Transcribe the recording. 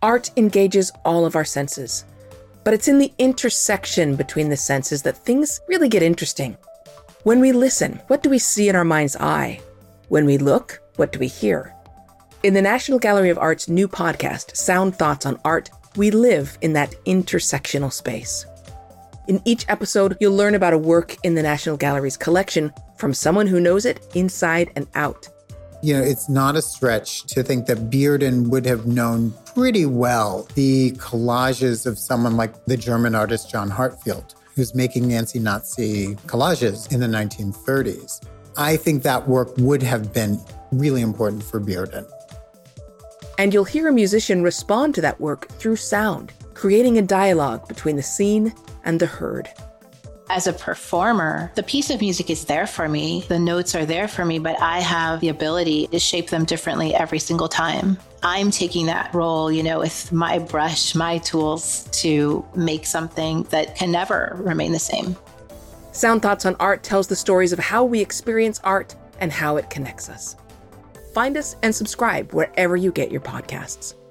Art engages all of our senses, but it's in the intersection between the senses that things really get interesting. When we listen, what do we see in our mind's eye? When we look, what do we hear? In the National Gallery of Art's new podcast, Sound Thoughts on Art, we live in that intersectional space. In each episode, you'll learn about a work in the National Gallery's collection from someone who knows it inside and out. It's not a stretch to think that Bearden would have known pretty well the collages of someone like the German artist John Hartfield, who's making Nancy Nazi collages in the 1930s. I think that work would have been really important for Bearden. And you'll hear a musician respond to that work through sound, creating a dialogue between the seen and the heard. As a performer, the piece of music is there for me. The notes are there for me, but I have the ability to shape them differently every single time. I'm taking that role, with my brush, my tools to make something that can never remain the same. Sound Thoughts on Art tells the stories of how we experience art and how it connects us. Find us and subscribe wherever you get your podcasts.